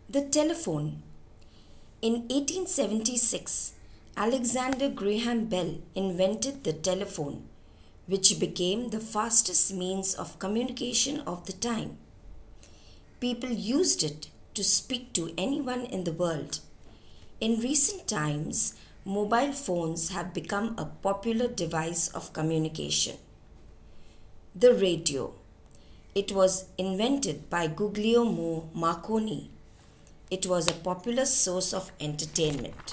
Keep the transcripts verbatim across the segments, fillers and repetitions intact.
The telephone. In eighteen seventy-six, Alexander Graham Bell invented the telephone, which became the fastest means of communication of the time. People used it to speak to anyone in the world. In recent times, mobile phones have become a popular device of communication. The radio. It was invented by Guglielmo Marconi. It was a popular source of entertainment.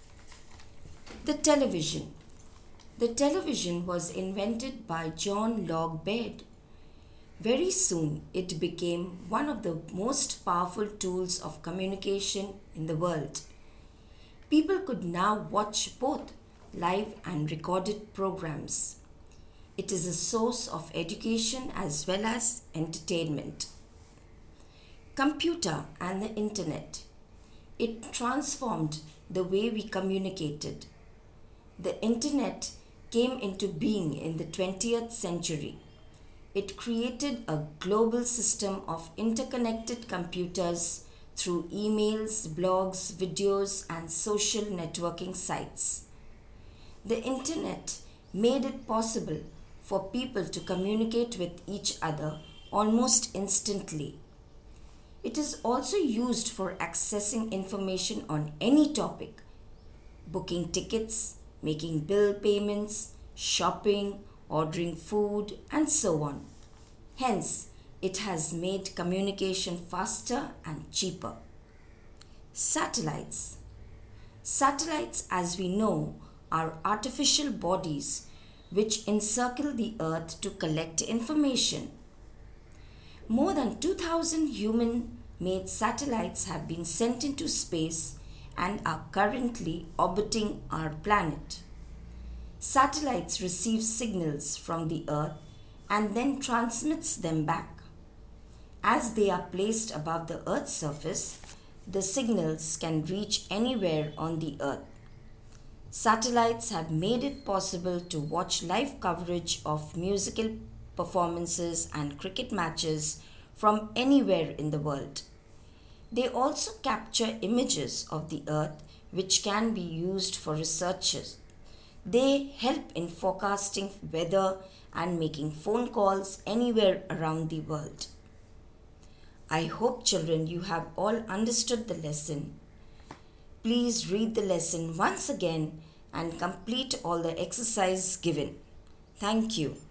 The television. The television was invented by John Locke Baird. Very soon, it became one of the most powerful tools of communication in the world. People could now watch both live and recorded programs. It is a source of education as well as entertainment. Computer and the internet. It transformed the way we communicated. The internet came into being in the twentieth century. It created a global system of interconnected computers through emails, blogs, videos, and social networking sites. The internet made it possible for people to communicate with each other almost instantly. It is also used for accessing information on any topic, booking tickets, making bill payments, shopping, ordering food, and so on. Hence, it has made communication faster and cheaper. Satellites. Satellites, as we know, are artificial bodies which encircle the earth to collect information. More than two thousand human-made satellites have been sent into space and are currently orbiting our planet. Satellites receive signals from the earth and then transmits them back. As they are placed above the earth's surface, the signals can reach anywhere on the earth. Satellites have made it possible to watch live coverage of musical performances and cricket matches from anywhere in the world. They also capture images of the earth which can be used for researchers. They help in forecasting weather and making phone calls anywhere around the world. I hope, children, you have all understood the lesson. Please read the lesson once again and complete all the exercise given. Thank you.